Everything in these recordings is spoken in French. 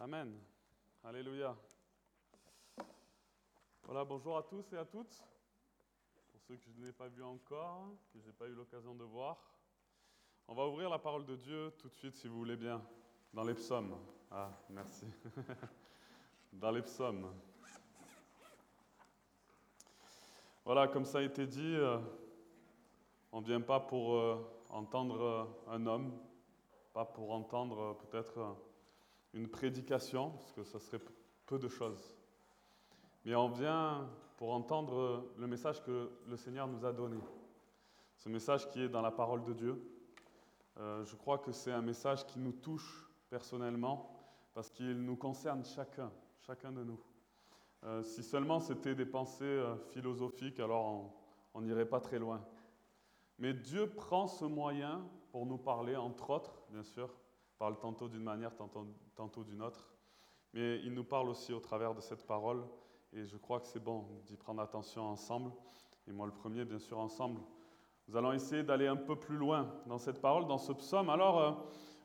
Amen. Alléluia. Voilà, bonjour à tous et à toutes. Pour ceux que je n'ai pas vus encore, que je n'ai pas eu l'occasion de voir. On va ouvrir la parole de Dieu tout de suite, si vous voulez bien, dans les psaumes. Ah, merci. Dans les psaumes. Voilà, comme ça a été dit, on ne vient pas pour entendre un homme, pas pour entendre peut-être une prédication, parce que ça serait peu de choses. Mais on vient pour entendre le message que le Seigneur nous a donné. Ce message qui est dans la parole de Dieu. Je crois que c'est un message qui nous touche personnellement, parce qu'il nous concerne chacun de nous. Si seulement c'était des pensées philosophiques, alors on n'irait pas très loin. Mais Dieu prend ce moyen pour nous parler, entre autres, bien sûr, parle tantôt d'une manière, tantôt d'une autre, mais il nous parle aussi au travers de cette parole, et je crois que c'est bon d'y prendre attention ensemble, et moi le premier, bien sûr, ensemble. Nous allons essayer d'aller un peu plus loin dans cette parole, dans ce psaume. Alors,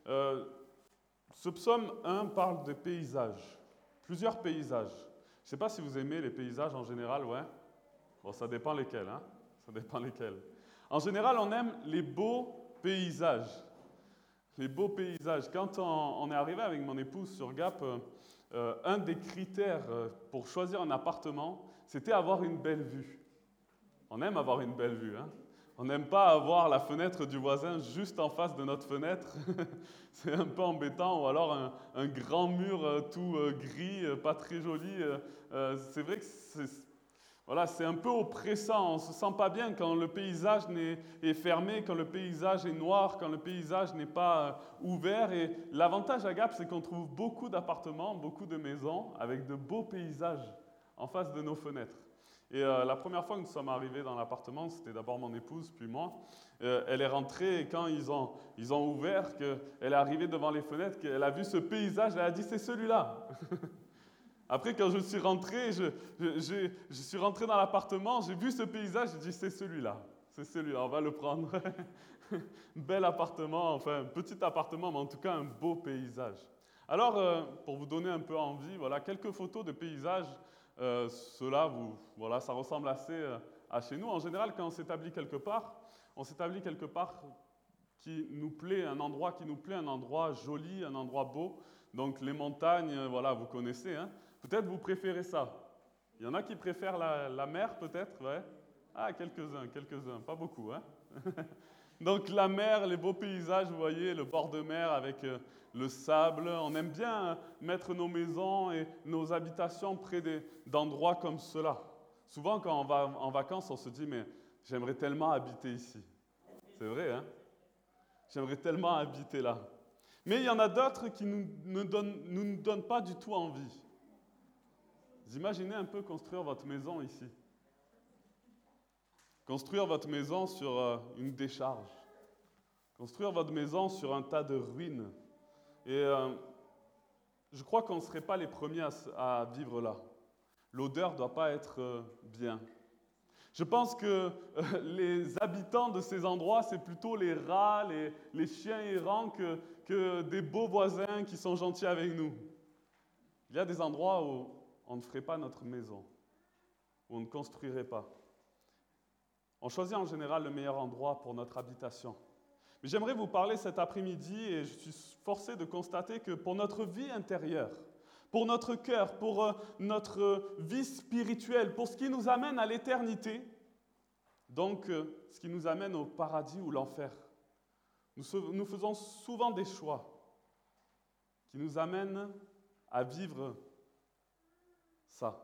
ce psaume 1 parle de paysages, plusieurs paysages. Je ne sais pas si vous aimez les paysages en général, ouais. Bon, ça dépend lesquels, hein. Ça dépend lesquels. En général, on aime les beaux paysages. Les beaux paysages. Quand on est arrivé avec mon épouse sur Gap, un des critères pour choisir un appartement, c'était avoir une belle vue. On aime avoir une belle vue, hein. On n'aime pas avoir la fenêtre du voisin juste en face de notre fenêtre. C'est un peu embêtant. Ou alors un grand mur tout gris, pas très joli. C'est vrai que c'est un peu oppressant. On ne se sent pas bien quand le paysage est fermé, quand le paysage est noir, quand le paysage n'est pas ouvert. Et l'avantage à Gap, c'est qu'on trouve beaucoup d'appartements, beaucoup de maisons avec de beaux paysages en face de nos fenêtres. Et la première fois que nous sommes arrivés dans l'appartement, c'était d'abord mon épouse, puis moi. Elle est rentrée et quand ils ont ouvert, qu'elle est arrivée devant les fenêtres, qu'elle a vu ce paysage, elle a dit « c'est celui-là ». Après, quand je suis rentré, je suis rentré dans l'appartement, j'ai vu ce paysage, j'ai dit « c'est celui-là, on va le prendre ». Bel appartement, enfin petit appartement, mais en tout cas un beau paysage. Alors, pour vous donner un peu envie, voilà quelques photos de paysages. Cela, voilà, ça ressemble assez à chez nous. En général, quand on s'établit quelque part qui nous plaît, un endroit qui nous plaît, un endroit joli, un endroit beau. Donc les montagnes, voilà, vous connaissez, hein. Peut-être vous préférez ça. Il y en a qui préfèrent la mer, peut-être, ouais. Ah, quelques-uns, pas beaucoup, hein. Donc la mer, les beaux paysages, vous voyez, le bord de mer avec le sable. On aime bien mettre nos maisons et nos habitations près d'endroits comme cela. Souvent, quand on va en vacances, on se dit « mais j'aimerais tellement habiter ici ». C'est vrai, hein? J'aimerais tellement habiter là. Mais il y en a d'autres qui ne nous donnent pas du tout envie. Vous imaginez un peu construire votre maison ici. Construire votre maison sur une décharge. Construire votre maison sur un tas de ruines. Et je crois qu'on ne serait pas les premiers à vivre là. L'odeur ne doit pas être bien. Je pense que les habitants de ces endroits, c'est plutôt les rats, les chiens errants que des beaux voisins qui sont gentils avec nous. Il y a des endroits où on ne ferait pas notre maison, où on ne construirait pas. On choisit en général le meilleur endroit pour notre habitation. Mais j'aimerais vous parler cet après-midi, et je suis forcé de constater que pour notre vie intérieure, pour notre cœur, pour notre vie spirituelle, pour ce qui nous amène à l'éternité, donc ce qui nous amène au paradis ou l'enfer, nous faisons souvent des choix qui nous amènent à vivre ça.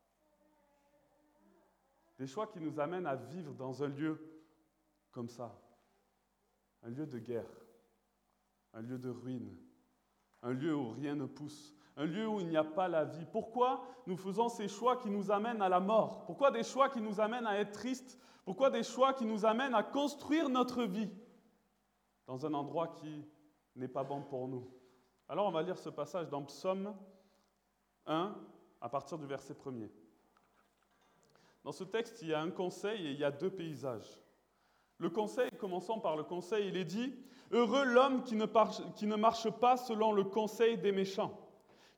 Des choix qui nous amènent à vivre dans un lieu comme ça. Un lieu de guerre, un lieu de ruine, un lieu où rien ne pousse, un lieu où il n'y a pas la vie. Pourquoi nous faisons ces choix qui nous amènent à la mort? Pourquoi des choix qui nous amènent à être tristes? Pourquoi des choix qui nous amènent à construire notre vie dans un endroit qui n'est pas bon pour nous? Alors on va lire ce passage dans Psaume 1 à partir du verset 1er. Dans ce texte, il y a un conseil et il y a deux paysages. Le conseil, commençons par le conseil, il est dit « Heureux l'homme qui ne marche pas selon le conseil des méchants,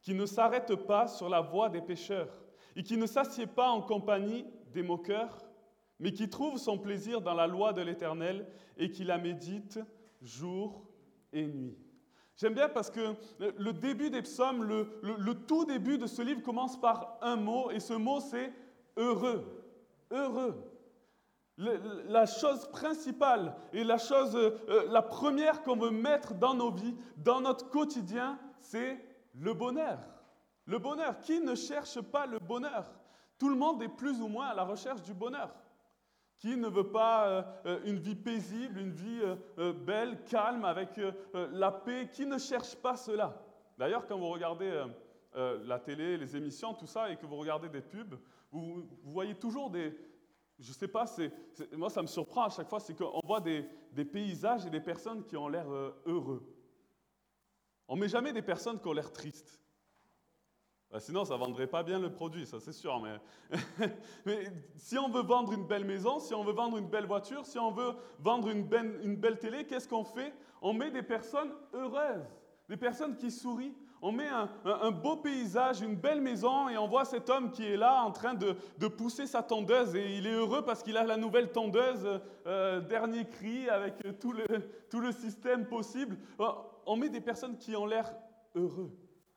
qui ne s'arrête pas sur la voie des pécheurs, et qui ne s'assied pas en compagnie des moqueurs, mais qui trouve son plaisir dans la loi de l'Éternel et qui la médite jour et nuit. J'aime bien parce que le début des psaumes, le tout début de ce livre commence par un mot, et ce mot c'est « heureux ». Heureux. La chose principale et la première qu'on veut mettre dans nos vies, dans notre quotidien, c'est le bonheur. Le bonheur. Qui ne cherche pas le bonheur? Tout le monde est plus ou moins à la recherche du bonheur. Qui ne veut pas une vie paisible, une vie belle, calme, avec la paix? Qui ne cherche pas cela? D'ailleurs, quand vous regardez la télé, les émissions, tout ça, et que vous regardez des pubs, vous voyez toujours des... Je ne sais pas, moi ça me surprend à chaque fois, c'est qu'on voit des paysages et des personnes qui ont l'air heureux. On ne met jamais des personnes qui ont l'air tristes. Sinon, ça ne vendrait pas bien le produit, ça c'est sûr. Mais si on veut vendre une belle maison, si on veut vendre une belle voiture, si on veut vendre une belle télé, qu'est-ce qu'on fait? On met des personnes heureuses, des personnes qui sourient. On met un beau paysage, une belle maison, et on voit cet homme qui est là en train de pousser sa tondeuse. Et il est heureux parce qu'il a la nouvelle tondeuse, dernier cri, avec tout le système possible. On met des personnes qui ont l'air heureux.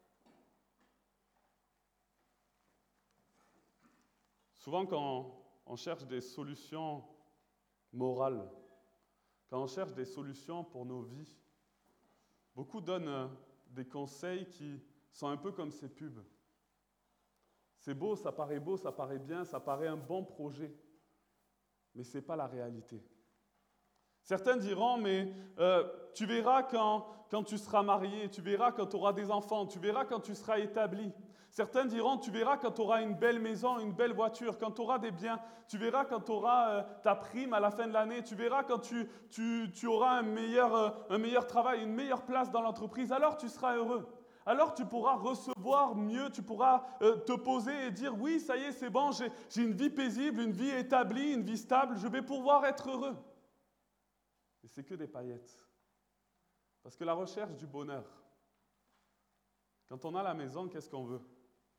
Souvent, quand on cherche des solutions morales, quand on cherche des solutions pour nos vies, beaucoup donnent des conseils qui sont un peu comme ces pubs. C'est beau, ça paraît bien, ça paraît un bon projet, mais ce n'est pas la réalité. Certains diront, mais tu verras quand tu seras marié, tu verras quand tu auras des enfants, tu verras quand tu seras établi. Certains diront, tu verras quand tu auras une belle maison, une belle voiture, quand tu auras des biens, tu verras quand tu auras ta prime à la fin de l'année, tu verras quand tu auras un meilleur travail, une meilleure place dans l'entreprise, alors tu seras heureux. Alors tu pourras recevoir mieux, tu pourras te poser et dire, oui, ça y est, c'est bon, j'ai une vie paisible, une vie établie, une vie stable, je vais pouvoir être heureux. Et c'est que des paillettes. Parce que la recherche du bonheur, quand on a la maison, qu'est-ce qu'on veut?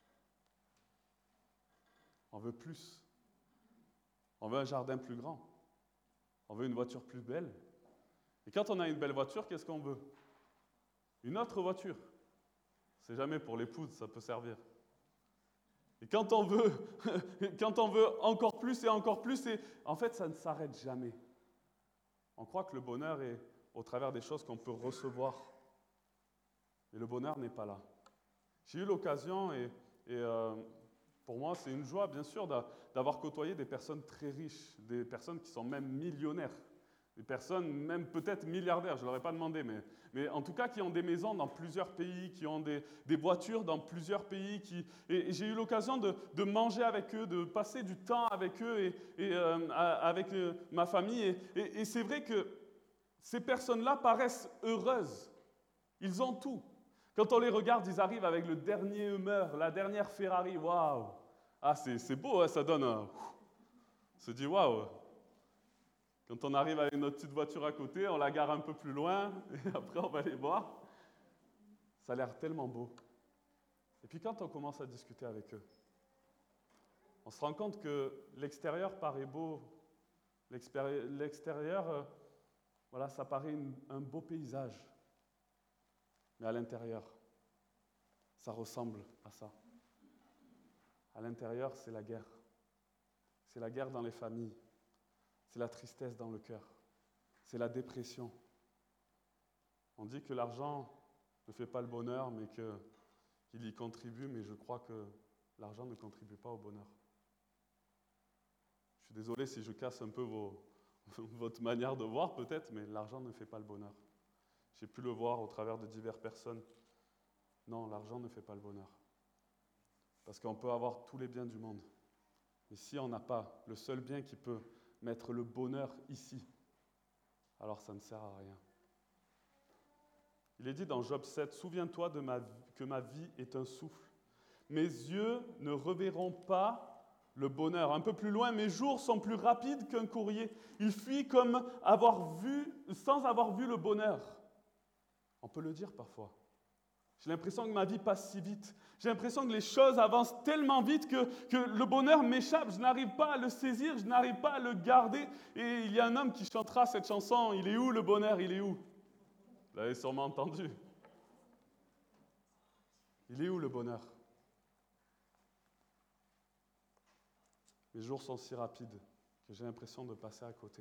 On veut plus. On veut un jardin plus grand. On veut une voiture plus belle. Et quand on a une belle voiture, qu'est-ce qu'on veut? Une autre voiture. C'est jamais pour l'épouse, ça peut servir. Et quand on veut encore plus et encore plus, en fait, ça ne s'arrête jamais. On croit que le bonheur est au travers des choses qu'on peut recevoir. Mais le bonheur n'est pas là. J'ai eu l'occasion, et pour moi, c'est une joie, bien sûr, d'avoir côtoyé des personnes très riches, des personnes qui sont même millionnaires, des personnes même peut-être milliardaires, je ne leur ai pas demandé, mais en tout cas qui ont des maisons dans plusieurs pays, qui ont des voitures dans plusieurs pays. Et j'ai eu l'occasion de manger avec eux, de passer du temps avec eux et avec ma famille. Et c'est vrai que ces personnes-là paraissent heureuses. Ils ont tout. Quand on les regarde, ils arrivent avec le dernier Hummer, la dernière Ferrari. Waouh! Ah, c'est beau, hein, ça donne un... On se dit waouh! Quand on arrive avec notre petite voiture à côté, on la gare un peu plus loin, et après on va les voir. Ça a l'air tellement beau. Et puis quand on commence à discuter avec eux, on se rend compte que l'extérieur paraît beau. L'extérieur, voilà, ça paraît un beau paysage. Mais à l'intérieur, ça ressemble à ça. À l'intérieur, c'est la guerre. C'est la guerre dans les familles. C'est la tristesse dans le cœur. C'est la dépression. On dit que l'argent ne fait pas le bonheur, mais qu'il y contribue, mais je crois que l'argent ne contribue pas au bonheur. Je suis désolé si je casse un peu votre manière de voir peut-être, mais l'argent ne fait pas le bonheur. J'ai pu le voir au travers de diverses personnes. Non, l'argent ne fait pas le bonheur. Parce qu'on peut avoir tous les biens du monde. Mais si on n'a pas le seul bien qui peut mettre le bonheur ici, alors ça ne sert à rien. Il est dit dans Job 7, « Souviens-toi que ma vie est un souffle. Mes yeux ne reverront pas le bonheur. » Un peu plus loin, « Mes jours sont plus rapides qu'un courrier. Ils fuient comme sans avoir vu le bonheur. » On peut le dire parfois. J'ai l'impression que ma vie passe si vite. J'ai l'impression que les choses avancent tellement vite que le bonheur m'échappe. Je n'arrive pas à le saisir, je n'arrive pas à le garder. Et il y a un homme qui chantera cette chanson. Il est où le bonheur? Il est où? Vous l'avez sûrement entendu. Il est où le bonheur? Les jours sont si rapides que j'ai l'impression de passer à côté.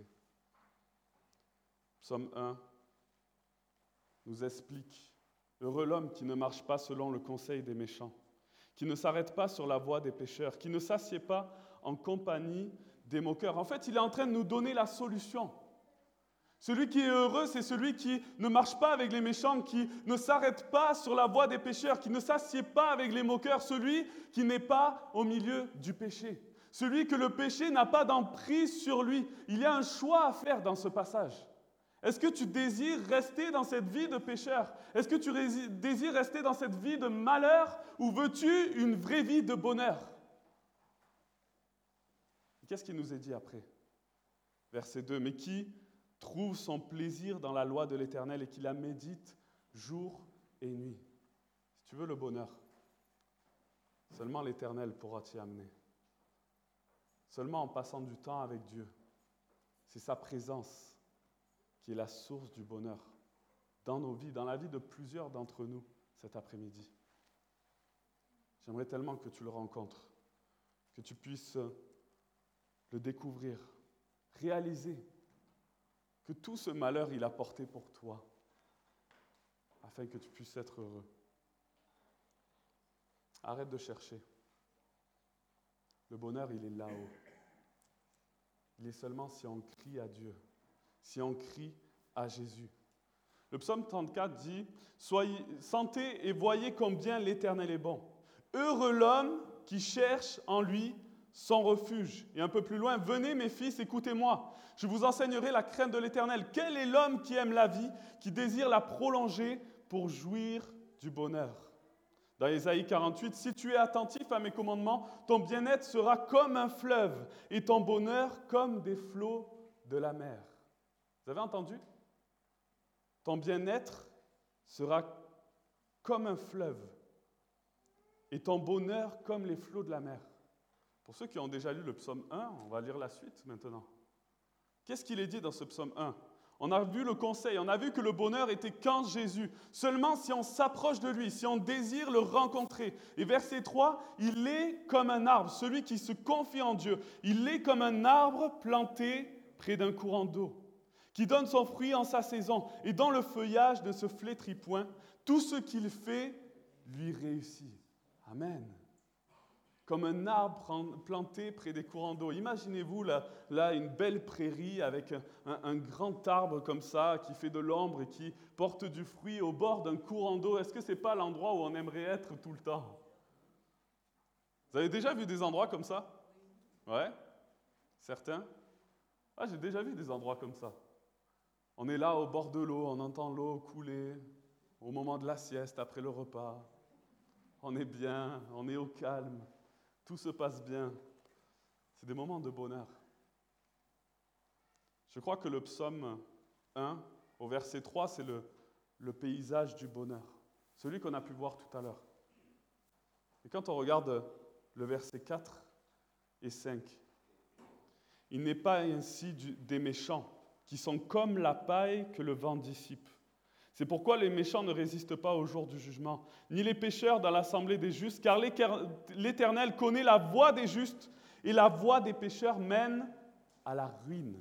Psaume 1 nous explique: heureux l'homme qui ne marche pas selon le conseil des méchants, qui ne s'arrête pas sur la voie des pécheurs, qui ne s'assied pas en compagnie des moqueurs. En fait, il est en train de nous donner la solution. Celui qui est heureux, c'est celui qui ne marche pas avec les méchants, qui ne s'arrête pas sur la voie des pécheurs, qui ne s'assied pas avec les moqueurs, celui qui n'est pas au milieu du péché, celui que le péché n'a pas d'emprise sur lui. Il y a un choix à faire dans ce passage. Est-ce que tu désires rester dans cette vie de pécheur? Est-ce que tu désires rester dans cette vie de malheur ou veux-tu une vraie vie de bonheur? Qu'est-ce qu'il nous est dit après? Verset 2, mais qui trouve son plaisir dans la loi de l'Éternel et qui la médite jour et nuit. Si tu veux le bonheur, seulement l'Éternel pourra t'y amener. Seulement en passant du temps avec Dieu. C'est sa présence qui est la source du bonheur dans nos vies, dans la vie de plusieurs d'entre nous cet après-midi. J'aimerais tellement que tu le rencontres, que tu puisses le découvrir, réaliser que tout ce malheur, il a porté pour toi, afin que tu puisses être heureux. Arrête de chercher. Le bonheur, il est là-haut. Il est seulement si on crie à Dieu, si on crie à Jésus. Le psaume 34 dit « Sentez et voyez combien l'Éternel est bon. Heureux l'homme qui cherche en lui son refuge. » Et un peu plus loin, « Venez mes fils, écoutez-moi. Je vous enseignerai la crainte de l'Éternel. Quel est l'homme qui aime la vie, qui désire la prolonger pour jouir du bonheur ?» Dans Ésaïe 48, « Si tu es attentif à mes commandements, ton bien-être sera comme un fleuve et ton bonheur comme des flots de la mer. » Vous avez entendu? Ton bien-être sera comme un fleuve et ton bonheur comme les flots de la mer. Pour ceux qui ont déjà lu le psaume 1, on va lire la suite maintenant. Qu'est-ce qu'il est dit dans ce psaume 1? On a vu le conseil, on a vu que le bonheur était qu'en Jésus. Seulement si on s'approche de lui, si on désire le rencontrer. Et verset 3, il est comme un arbre, celui qui se confie en Dieu. Il est comme un arbre planté près d'un courant d'eau, qui donne son fruit en sa saison, et dont le feuillage ne se flétrit point. Tout ce qu'il fait lui réussit. Amen. Comme un arbre planté près des courants d'eau. Imaginez-vous là une belle prairie avec un grand arbre comme ça, qui fait de l'ombre et qui porte du fruit au bord d'un courant d'eau. Est-ce que ce n'est pas l'endroit où on aimerait être tout le temps? Vous avez déjà vu des endroits comme ça? Ouais? Certains? Ah, j'ai déjà vu des endroits comme ça. On est là au bord de l'eau, on entend l'eau couler au moment de la sieste, après le repas. On est bien, on est au calme. Tout se passe bien. C'est des moments de bonheur. Je crois que le psaume 1, au verset 3, c'est le paysage du bonheur. Celui qu'on a pu voir tout à l'heure. Et quand on regarde le verset 4 et 5, il n'est pas ainsi des méchants, qui sont comme la paille que le vent dissipe. C'est pourquoi les méchants ne résistent pas au jour du jugement, ni les pécheurs dans l'assemblée des justes, car l'Éternel connaît la voie des justes, et la voie des pécheurs mène à la ruine.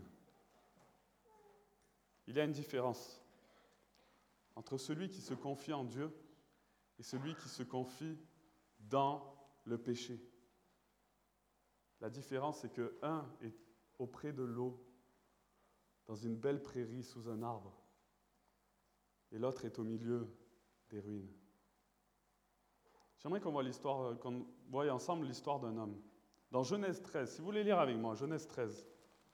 Il y a une différence entre celui qui se confie en Dieu et celui qui se confie dans le péché. La différence, c'est que un est auprès de l'eau, dans une belle prairie sous un arbre, et l'autre est au milieu des ruines. J'aimerais qu'on voie ensemble l'histoire d'un homme. Dans Genèse 13, si vous voulez lire avec moi, Genèse 13.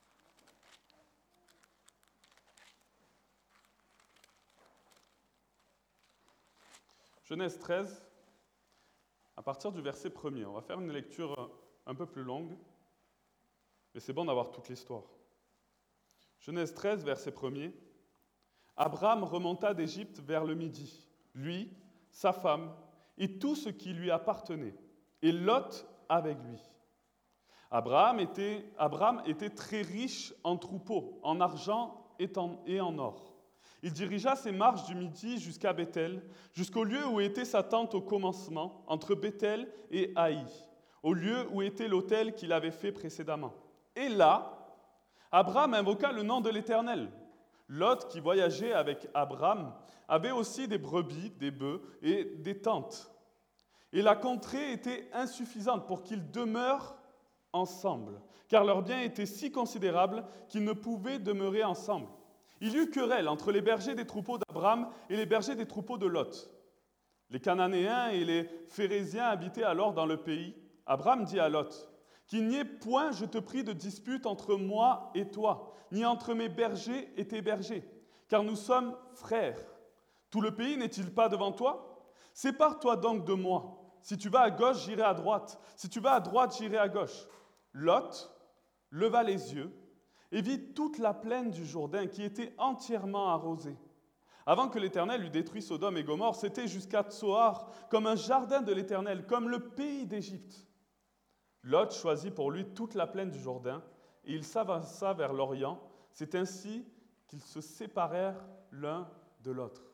Genèse 13, à partir du verset 1er. On va faire une lecture un peu plus longue, mais c'est bon d'avoir toute l'histoire. Genèse 13, verset 1er. Abraham remonta d'Égypte vers le midi, lui, sa femme et tout ce qui lui appartenait, et Lot avec lui. Abraham était très riche en troupeaux, en argent et en or. Il dirigea ses marches du midi jusqu'à Béthel, jusqu'au lieu où était sa tente au commencement, entre Béthel et Haï, au lieu où était l'autel qu'il avait fait précédemment. Et là, Abraham invoqua le nom de l'Éternel. Lot, qui voyageait avec Abraham, avait aussi des brebis, des bœufs et des tentes. Et la contrée était insuffisante pour qu'ils demeurent ensemble, car leurs biens étaient si considérables qu'ils ne pouvaient demeurer ensemble. Il y eut querelle entre les bergers des troupeaux d'Abraham et les bergers des troupeaux de Lot. Les Cananéens et les Phéréziens habitaient alors dans le pays. Abraham dit à Lot, « Qu'il n'y ait point, je te prie, de dispute entre moi et toi, ni entre mes bergers et tes bergers, car nous sommes frères. Tout le pays n'est-il pas devant toi? Sépare-toi donc de moi. Si tu vas à gauche, j'irai à droite. Si tu vas à droite, j'irai à gauche. » Lot leva les yeux et vit toute la plaine du Jourdain qui était entièrement arrosée. Avant que l'Éternel eût détruit Sodome et Gomorrhe, c'était jusqu'à Tsoar, comme un jardin de l'Éternel, comme le pays d'Égypte. Lot choisit pour lui toute la plaine du Jourdain, et il s'avança vers l'Orient. C'est ainsi qu'ils se séparèrent l'un de l'autre.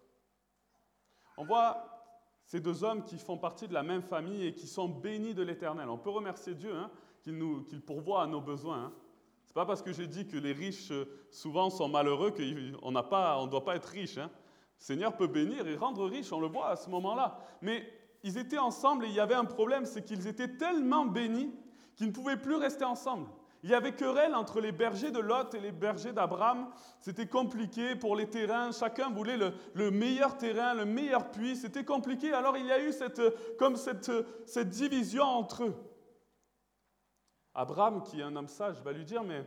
On voit ces deux hommes qui font partie de la même famille et qui sont bénis de l'Éternel. On peut remercier Dieu qu'il pourvoit à nos besoins. Ce n'est pas parce que j'ai dit que les riches souvent sont malheureux qu'on ne doit pas être riche. Le Seigneur peut bénir et rendre riche, on le voit à ce moment-là. Mais ils étaient ensemble et il y avait un problème, c'est qu'ils étaient tellement bénis qu'ils ne pouvaient plus rester ensemble. Il y avait querelle entre les bergers de Lot et les bergers d'Abraham. C'était compliqué pour les terrains. Chacun voulait le meilleur terrain, le meilleur puits. C'était compliqué. Alors il y a eu cette division entre eux. Abraham, qui est un homme sage, va lui dire, mais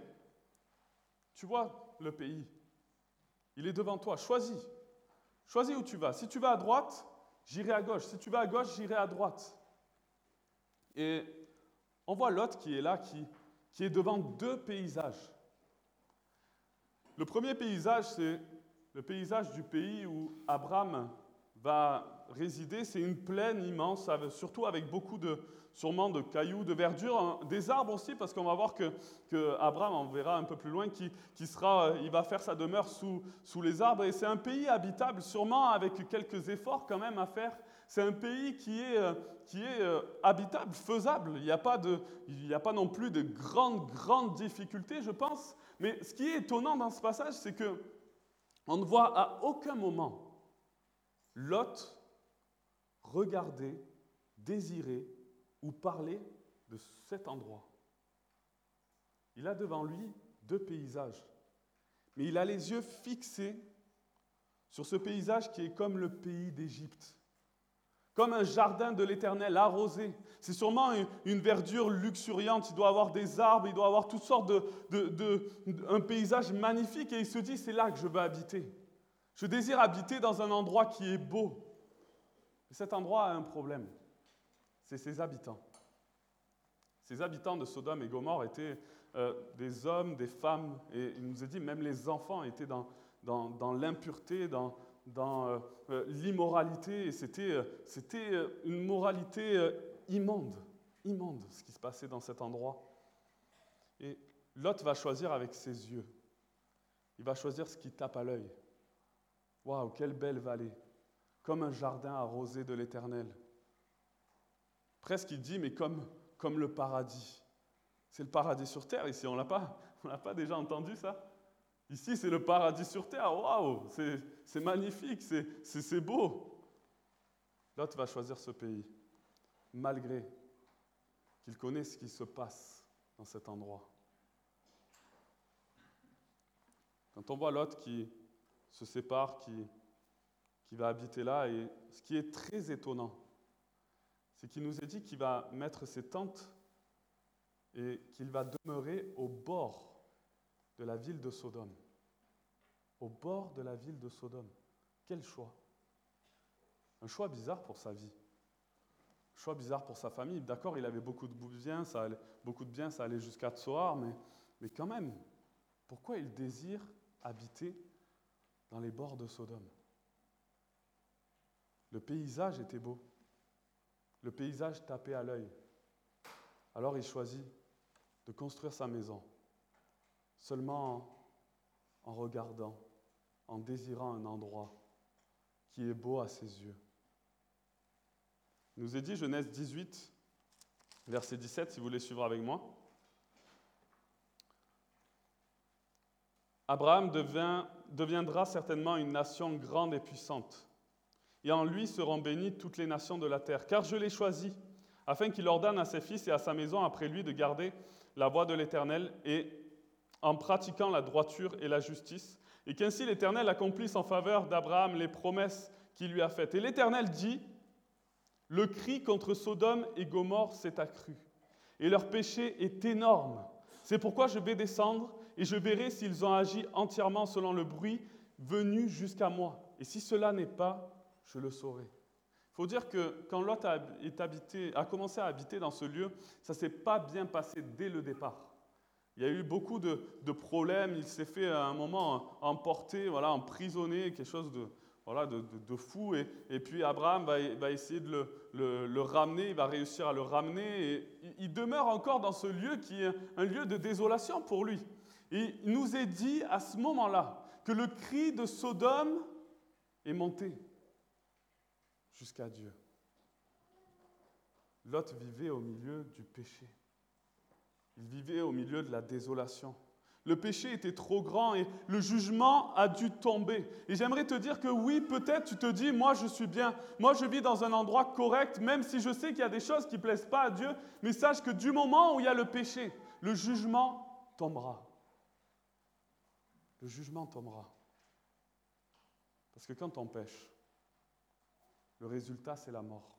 tu vois le pays, il est devant toi, choisis. Choisis où tu vas. Si tu vas à droite, j'irai à gauche. Si tu vas à gauche, j'irai à droite. Et on voit Lot qui est là, qui est devant deux paysages. Le premier paysage, c'est le paysage du pays où Abraham va résider. C'est une plaine immense, surtout avec sûrement de cailloux, de verdure, des arbres aussi, parce qu'on va voir que Abraham, on verra un peu plus loin, il va faire sa demeure sous les arbres. Et c'est un pays habitable, sûrement avec quelques efforts quand même à faire. C'est un pays qui est habitable, faisable. Il n'y a pas non plus de grandes difficultés, je pense. Mais ce qui est étonnant dans ce passage, c'est qu'on ne voit à aucun moment Lot regarder, désirer ou parler de cet endroit. Il a devant lui deux paysages, mais il a les yeux fixés sur ce paysage qui est comme le pays d'Égypte, comme un jardin de l'Éternel arrosé. C'est sûrement une verdure luxuriante, il doit avoir des arbres, il doit avoir toutes sortes un paysage magnifique, et il se dit, c'est là que je veux habiter. Je désire habiter dans un endroit qui est beau. Et cet endroit a un problème, c'est ses habitants. Ces habitants de Sodome et Gomorrhe étaient des hommes, des femmes, et il nous est dit même les enfants étaient dans l'impureté, dans l'immoralité, et c'était une moralité immonde ce qui se passait dans cet endroit. Et Lot va choisir avec ses yeux. Il va choisir ce qui tape à l'œil. Waouh, quelle belle vallée, comme un jardin arrosé de l'Éternel. Presque il dit, mais comme le paradis. C'est le paradis sur terre ici, on l'a pas déjà entendu ça? Ici, c'est le paradis sur terre, waouh, c'est magnifique, c'est beau. Lot va choisir ce pays, malgré qu'il connaisse ce qui se passe dans cet endroit. Quand on voit Lot qui se sépare, qui va habiter là, et ce qui est très étonnant, c'est qu'il nous est dit qu'il va mettre ses tentes et qu'il va demeurer au bord de la ville de Sodome. Au bord de la ville de Sodome. Quel choix! Un choix bizarre pour sa vie. Un choix bizarre pour sa famille. D'accord, il avait beaucoup de biens, ça allait jusqu'à Tsoar, mais quand même, pourquoi il désire habiter dans les bords de Sodome? Le paysage était beau. Le paysage tapait à l'œil. Alors il choisit de construire sa maison, seulement en regardant, en désirant un endroit qui est beau à ses yeux. Il nous est dit, Genèse 18, verset 17, si vous voulez suivre avec moi. Abraham deviendra certainement une nation grande et puissante, et en lui seront bénies toutes les nations de la terre, car je l'ai choisi, afin qu'il ordonne à ses fils et à sa maison après lui de garder la voie de l'Éternel et en pratiquant la droiture et la justice, et qu'ainsi l'Éternel accomplisse en faveur d'Abraham les promesses qu'il lui a faites. Et l'Éternel dit, « Le cri contre Sodome et Gomorrhe s'est accru, et leur péché est énorme. C'est pourquoi je vais descendre, et je verrai s'ils ont agi entièrement selon le bruit venu jusqu'à moi. Et si cela n'est pas, je le saurai. » Il faut dire que quand Lot a commencé à habiter dans ce lieu, ça ne s'est pas bien passé dès le départ. Il y a eu beaucoup de problèmes, il s'est fait à un moment emporter, emprisonné, quelque chose de fou. Et puis Abraham va essayer de le ramener, il va réussir à le ramener. Et il demeure encore dans ce lieu qui est un lieu de désolation pour lui. Et il nous est dit à ce moment-là que le cri de Sodome est monté jusqu'à Dieu. Lot vivait au milieu du péché. Il vivait au milieu de la désolation. Le péché était trop grand et le jugement a dû tomber. Et j'aimerais te dire que oui, peut-être tu te dis, moi je suis bien, moi je vis dans un endroit correct, même si je sais qu'il y a des choses qui ne plaisent pas à Dieu, mais sache que du moment où il y a le péché, le jugement tombera. Le jugement tombera. Parce que quand on pêche, le résultat c'est la mort.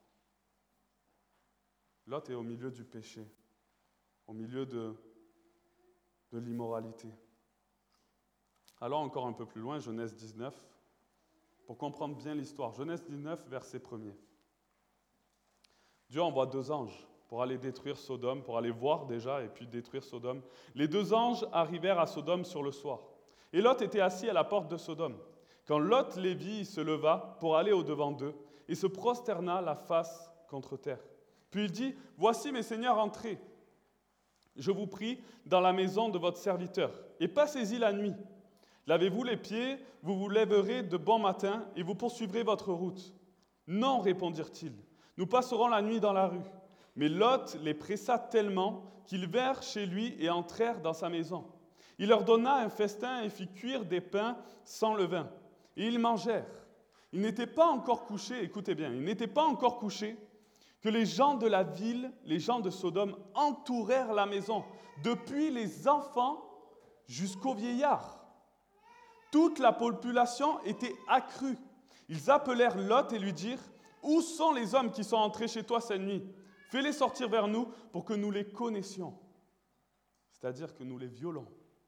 Lot est au milieu du péché, au milieu de l'immoralité. Allons encore un peu plus loin, Genèse 19, pour comprendre bien l'histoire. Genèse 19, verset 1er. Dieu envoie 2 anges pour aller détruire Sodome, pour aller voir déjà et puis détruire Sodome. Les 2 anges arrivèrent à Sodome sur le soir. Et Lot était assis à la porte de Sodome. Quand Lot les vit, il se leva pour aller au-devant d'eux et se prosterna la face contre terre. Puis il dit, « Voici mes seigneurs, entrez. Je vous prie, dans la maison de votre serviteur, et passez-y la nuit. Lavez-vous les pieds, vous vous lèverez de bon matin, et vous poursuivrez votre route. » « Non, répondirent-ils, nous passerons la nuit dans la rue. » Mais Lot les pressa tellement qu'ils vinrent chez lui et entrèrent dans sa maison. Il leur donna un festin et fit cuire des pains sans levain. Et ils mangèrent. Ils n'étaient pas encore couchés, écoutez bien, ils n'étaient pas encore couchés, que les gens de la ville, les gens de Sodome, entourèrent la maison, depuis les enfants jusqu'aux vieillards. Toute la population était accrue. Ils appelèrent Lot et lui dirent, « Où sont les hommes qui sont entrés chez toi cette nuit? Fais-les sortir vers nous pour que nous les connaissions. » C'est-à-dire que nous les violons.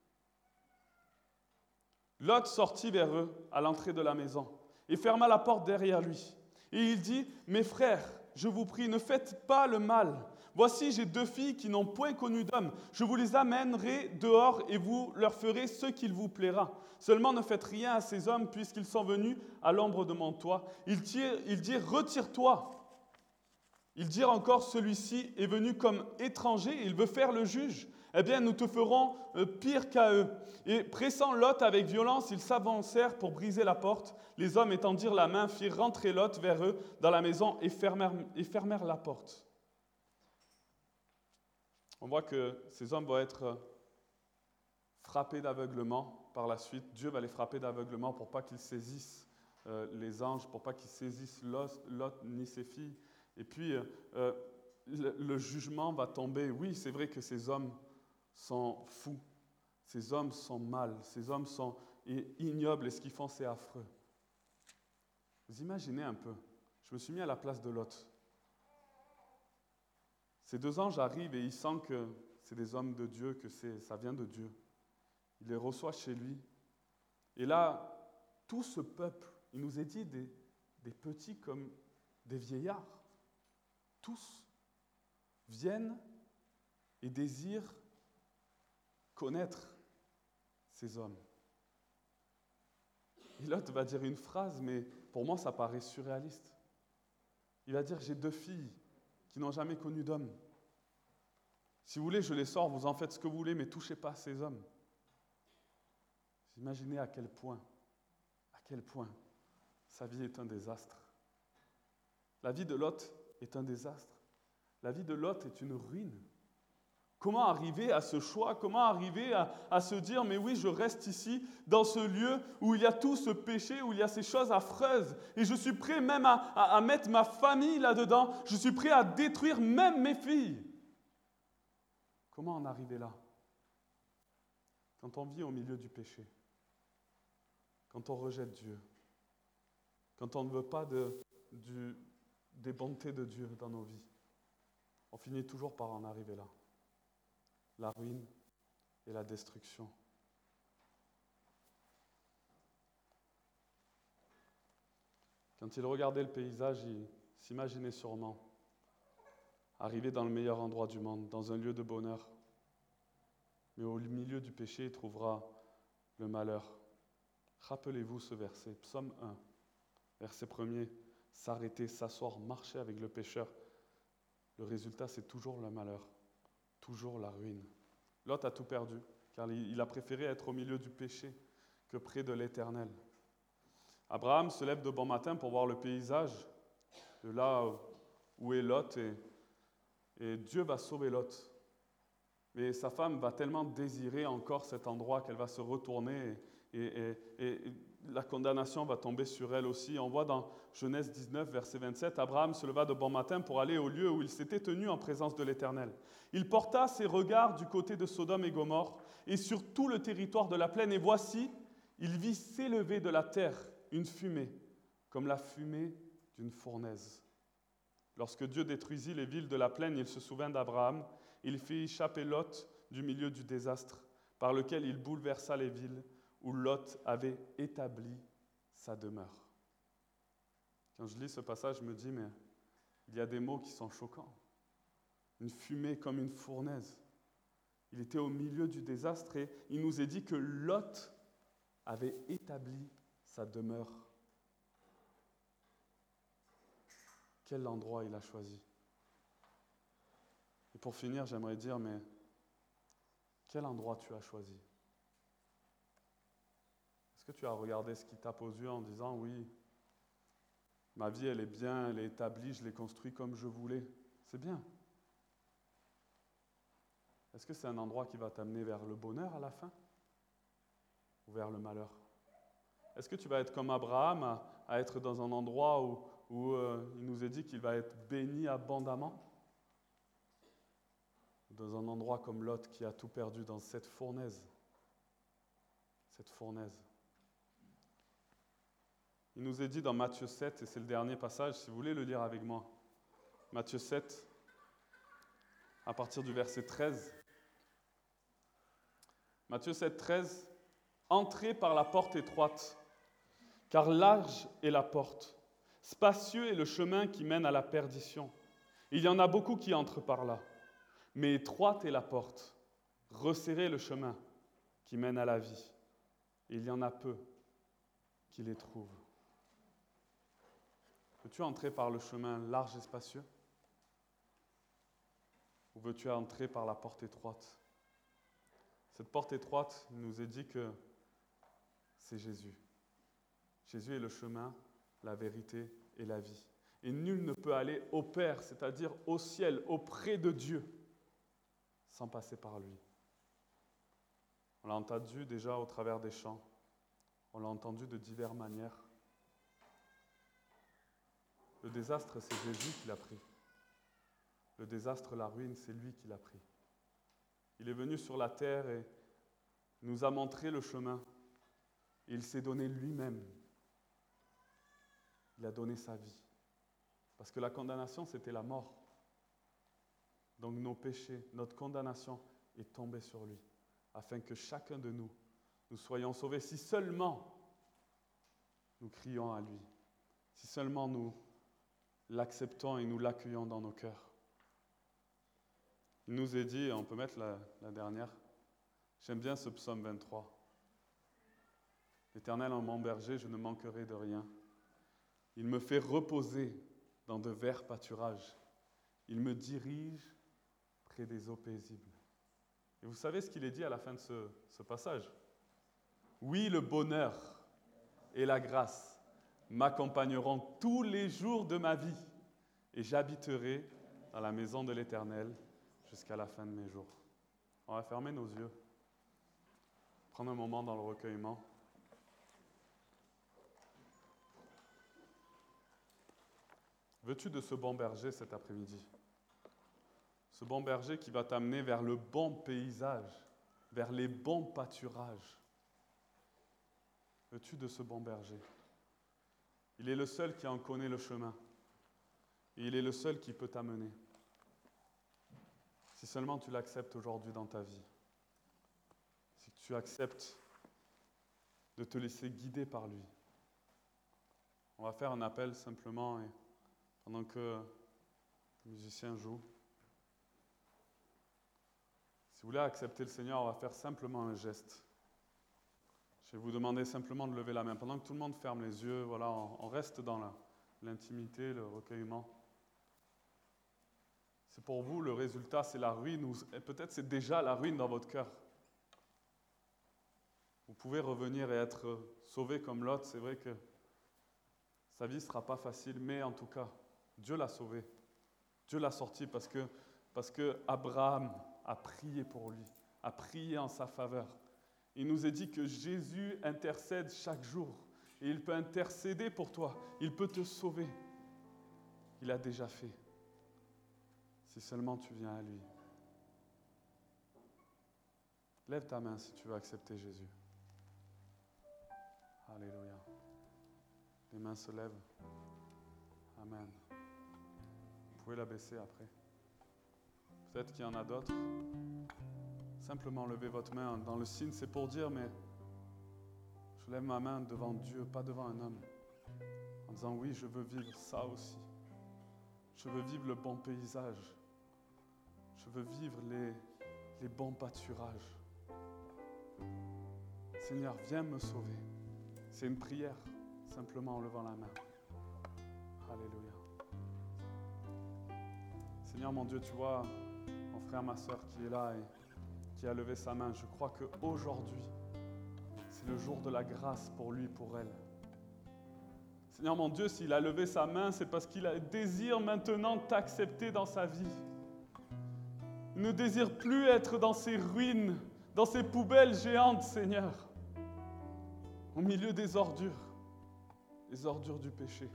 Lot sortit vers eux à l'entrée de la maison et ferma la porte derrière lui. Et il dit, « Mes frères, je vous prie, ne faites pas le mal. Voici, j'ai 2 filles qui n'ont point connu d'homme. Je vous les amènerai dehors et vous leur ferez ce qu'il vous plaira. Seulement ne faites rien à ces hommes puisqu'ils sont venus à l'ombre de mon toit. » Ils dirent, « Retire-toi. » Ils dirent encore, « Celui-ci est venu comme étranger, il veut faire le juge. Eh bien, nous te ferons pire qu'à eux. » Et pressant Lot avec violence, ils s'avancèrent pour briser la porte. Les hommes étendirent la main, firent rentrer Lot vers eux dans la maison et fermèrent la porte. On voit que ces hommes vont être frappés d'aveuglement par la suite. Dieu va les frapper d'aveuglement pour pas qu'ils saisissent les anges, pour pas qu'ils saisissent Lot ni ses filles. Et puis, le jugement va tomber. Oui, c'est vrai que ces hommes sont fous. Ces hommes sont mal, ces hommes sont ignobles et ce qu'ils font, c'est affreux. Vous imaginez un peu, je me suis mis à la place de Lot. Ces 2 anges arrivent et il sent que c'est des hommes de Dieu, que ça vient de Dieu. Il les reçoit chez lui. Et là, tout ce peuple, il nous est dit des petits comme des vieillards, tous viennent et désirent connaître ces hommes. Et Lot va dire une phrase, mais pour moi, ça paraît surréaliste. Il va dire, j'ai 2 filles qui n'ont jamais connu d'homme. Si vous voulez, je les sors, vous en faites ce que vous voulez, mais touchez pas à ces hommes. Vous imaginez à quel point sa vie est un désastre. La vie de Lot est un désastre. La vie de Lot est une ruine. Comment arriver à ce choix? Comment arriver à se dire, mais oui, je reste ici, dans ce lieu où il y a tout ce péché, où il y a ces choses affreuses, et je suis prêt même à mettre ma famille là-dedans, je suis prêt à détruire même mes filles. Comment en arriver là? Quand on vit au milieu du péché, quand on rejette Dieu, quand on ne veut pas des bontés de Dieu dans nos vies, on finit toujours par en arriver là. La ruine et la destruction. Quand il regardait le paysage, il s'imaginait sûrement arriver dans le meilleur endroit du monde, dans un lieu de bonheur. Mais au milieu du péché, il trouvera le malheur. Rappelez-vous ce verset, Psaume 1, verset 1er, s'arrêter, s'asseoir, marcher avec le pécheur. Le résultat, c'est toujours le malheur, toujours la ruine. Lot a tout perdu, car il a préféré être au milieu du péché que près de l'Éternel. Abraham se lève de bon matin pour voir le paysage de là où est Lot, et Dieu va sauver Lot. Mais sa femme va tellement désirer encore cet endroit qu'elle va se retourner et la condamnation va tomber sur elle aussi. On voit dans Genèse 19, verset 27, Abraham se leva de bon matin pour aller au lieu où il s'était tenu en présence de l'Éternel. Il porta ses regards du côté de Sodome et Gomorrhe et sur tout le territoire de la plaine, et voici, il vit s'élever de la terre une fumée, comme la fumée d'une fournaise. Lorsque Dieu détruisit les villes de la plaine, il se souvint d'Abraham. Il fit échapper Lot du milieu du désastre, par lequel il bouleversa les villes où Lot avait établi sa demeure. Quand je lis ce passage, je me dis, mais il y a des mots qui sont choquants. Une fumée comme une fournaise. Il était au milieu du désastre et il nous est dit que Lot avait établi sa demeure. Quel endroit il a choisi? Et pour finir, j'aimerais dire, mais quel endroit tu as choisi? Est-ce que tu as regardé ce qui tape aux yeux en disant, oui, ma vie, elle est bien, elle est établie, je l'ai construite comme je voulais. C'est bien. Est-ce que c'est un endroit qui va t'amener vers le bonheur à la fin? Ou vers le malheur? Est-ce que tu vas être comme Abraham, à être dans un endroit où il nous est dit qu'il va être béni abondamment? Dans un endroit comme Lot qui a tout perdu dans cette fournaise. Cette fournaise. Il nous est dit dans Matthieu 7, et c'est le dernier passage, si vous voulez le lire avec moi. Matthieu 7, à partir du verset 13. Matthieu 7, 13. Entrez par la porte étroite, car large est la porte, spacieux est le chemin qui mène à la perdition. Il y en a beaucoup qui entrent par là. Mais étroite est la porte, resserré le chemin qui mène à la vie. Et il y en a peu qui les trouvent. Veux-tu entrer par le chemin large et spacieux? Ou veux-tu entrer par la porte étroite? Cette porte étroite, il nous est dit que c'est Jésus. Jésus est le chemin, la vérité et la vie. Et nul ne peut aller au Père, c'est-à-dire au ciel, auprès de Dieu, sans passer par lui. On l'a entendu déjà au travers des chants. On l'a entendu de diverses manières. Le désastre, c'est Jésus qui l'a pris. Le désastre, la ruine, c'est lui qui l'a pris. Il est venu sur la terre et nous a montré le chemin. Il s'est donné lui-même. Il a donné sa vie. Parce que la condamnation, c'était la mort. Donc nos péchés, notre condamnation est tombée sur lui, afin que chacun de nous soyons sauvés. Si seulement nous crions à lui, si seulement nous l'acceptons et nous l'accueillons dans nos cœurs. Il nous est dit, on peut mettre la dernière, j'aime bien ce psaume 23. L'Éternel est mon berger, je ne manquerai de rien. Il me fait reposer dans de verts pâturages. Il me dirige près des eaux paisibles. Et vous savez ce qu'il est dit à la fin de ce passage? Oui, le bonheur et la grâce m'accompagneront tous les jours de ma vie, et j'habiterai dans la maison de l'Éternel jusqu'à la fin de mes jours. On va fermer nos yeux, prendre un moment dans le recueillement. Veux-tu de ce bon berger cet après-midi? Ce bon berger qui va t'amener vers le bon paysage, vers les bons pâturages. Veux-tu de ce bon berger? Il est le seul qui en connaît le chemin. Et il est le seul qui peut t'amener. Si seulement tu l'acceptes aujourd'hui dans ta vie. Si tu acceptes de te laisser guider par lui. On va faire un appel simplement et pendant que le musicien joue. Si vous voulez accepter le Seigneur, on va faire simplement un geste. Je vais vous demander simplement de lever la main. Pendant que tout le monde ferme les yeux, voilà, on reste dans l'intimité, le recueillement. C'est pour vous, le résultat, c'est la ruine, ou peut-être c'est déjà la ruine dans votre cœur. Vous pouvez revenir et être sauvé comme Lot. C'est vrai que sa vie ne sera pas facile, mais en tout cas, Dieu l'a sauvé. Dieu l'a sorti parce que Abraham a prié pour lui, a prié en sa faveur. Il nous est dit que Jésus intercède chaque jour. Et il peut intercéder pour toi. Il peut te sauver. Il a déjà fait. Si seulement tu viens à lui. Lève ta main si tu veux accepter Jésus. Alléluia. Les mains se lèvent. Amen. Vous pouvez la baisser après. Peut-être qu'il y en a d'autres. Simplement levez votre main dans le signe, c'est pour dire, mais je lève ma main devant Dieu, pas devant un homme. En disant, oui, je veux vivre ça aussi. Je veux vivre le bon paysage. Je veux vivre les bons pâturages. Seigneur, viens me sauver. C'est une prière, simplement en levant la main. Alléluia. Seigneur, mon Dieu, tu vois mon frère, ma soeur qui est là et qui a levé sa main. Je crois qu'aujourd'hui, c'est le jour de la grâce pour lui, pour elle. Seigneur, mon Dieu, s'il a levé sa main, c'est parce qu'il désire maintenant t'accepter dans sa vie. Il ne désire plus être dans ces ruines, dans ces poubelles géantes, Seigneur, au milieu des ordures du péché.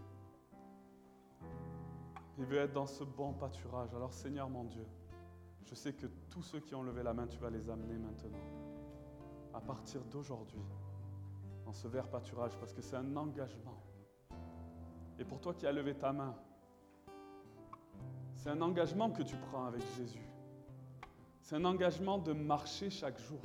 Il veut être dans ce bon pâturage. Alors, Seigneur, mon Dieu, je sais que tous ceux qui ont levé la main, tu vas les amener maintenant, à partir d'aujourd'hui, dans ce vert pâturage, parce que c'est un engagement. Et pour toi qui as levé ta main, c'est un engagement que tu prends avec Jésus. C'est un engagement de marcher chaque jour.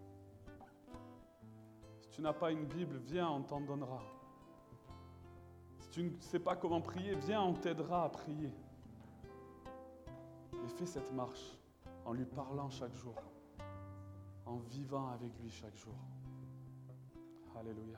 Si tu n'as pas une Bible, viens, on t'en donnera. Si tu ne sais pas comment prier, viens, on t'aidera à prier. Et fais cette marche en lui parlant chaque jour, en vivant avec lui chaque jour. Alléluia.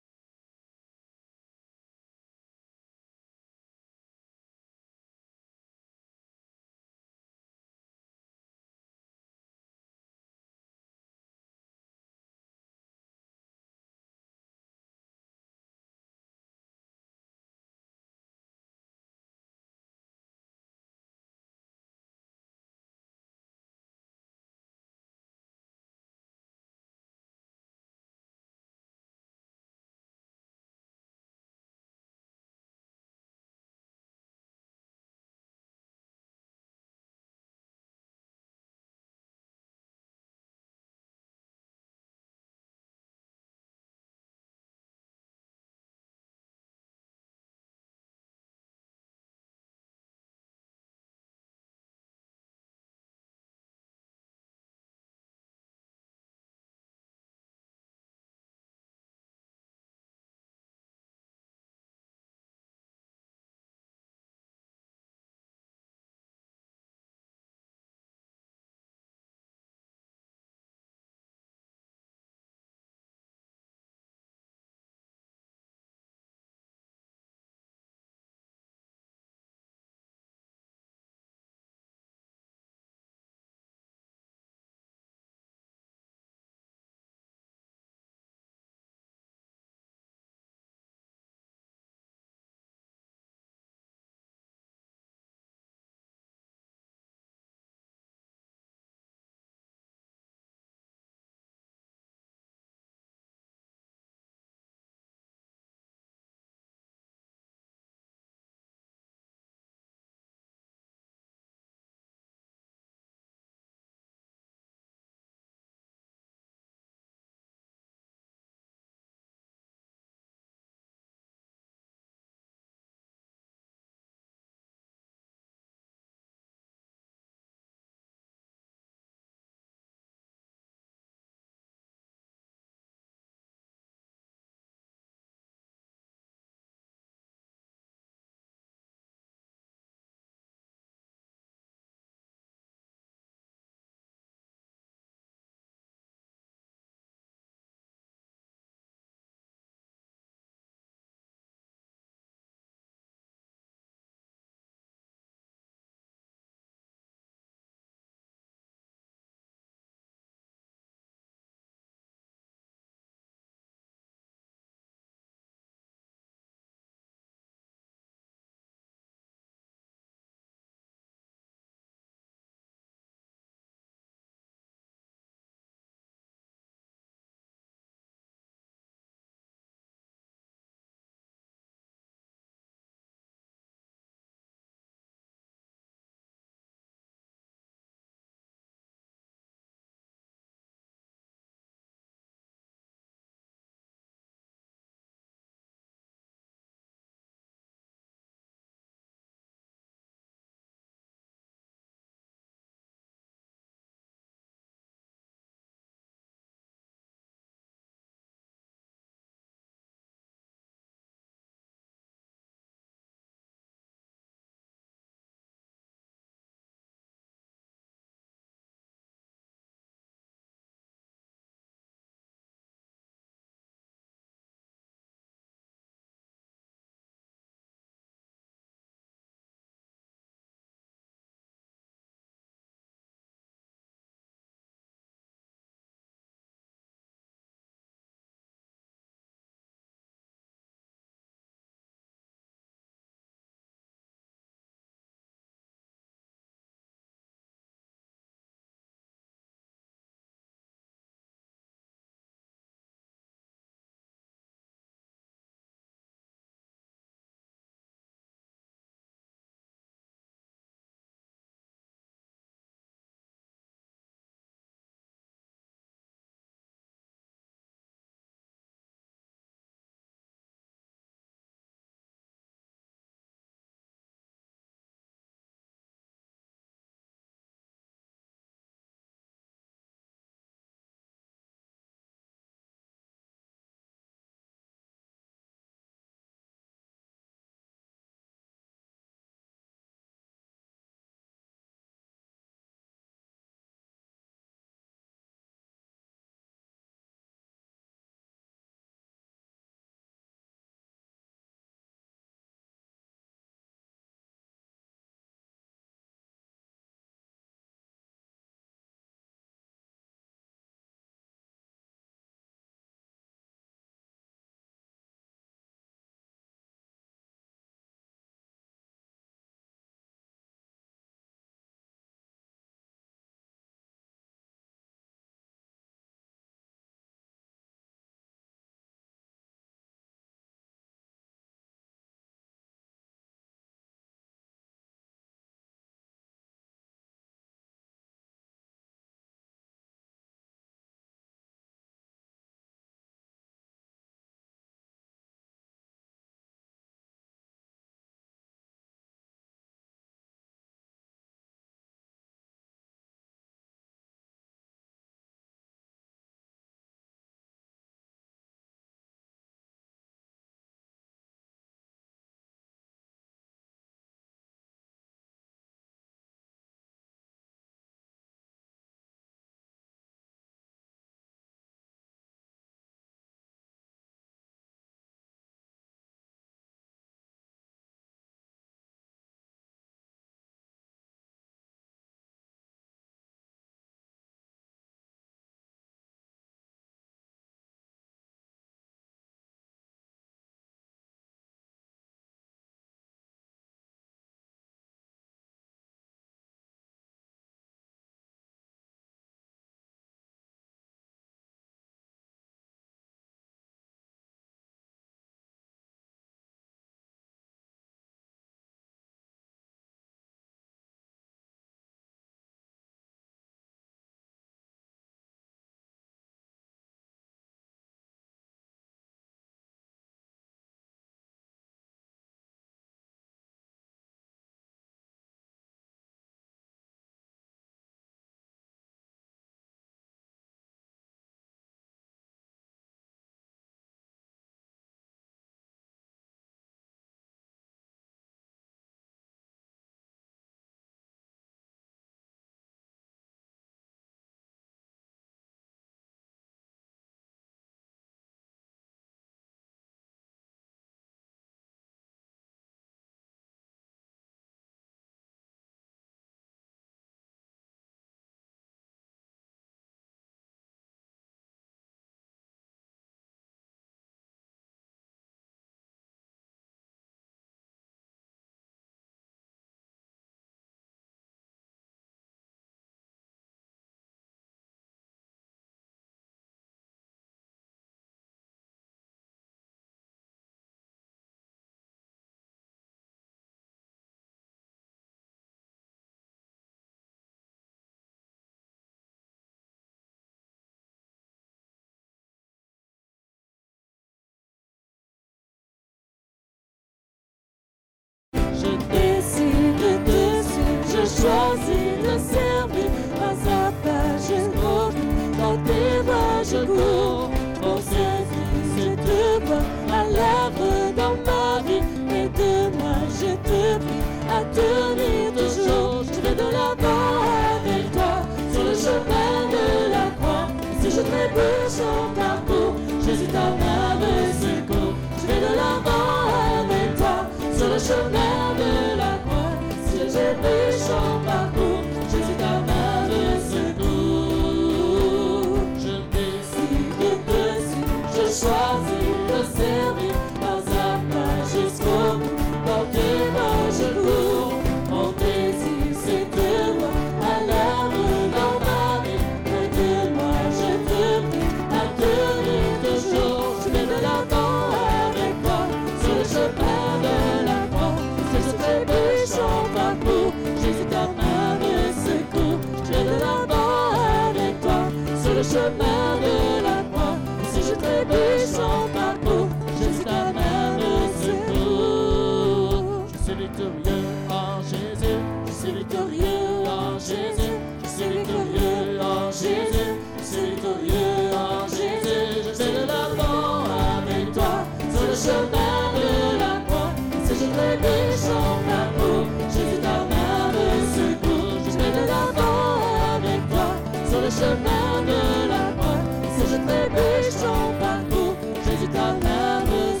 le chemin de la croix. Si je trébuche en parcours, Jésus ta main me secourt. Je suis victorieux en Jésus, je suis victorieux en Jésus, je suis victorieux en Jésus, je suis victorieux en Jésus. Je vais de l'avant avec toi sur le chemin de la croix. Si je trébuche en parcours, Jésus ta main me secourt. Je vais de l'avant avec toi sur le chemin de la croix. Si je trébuche en parcours, Jésus ta main me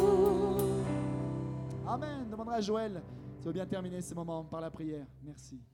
secourt. Amen. Demandera à Joël. Tu vas bien terminer ce moment par la prière. Merci.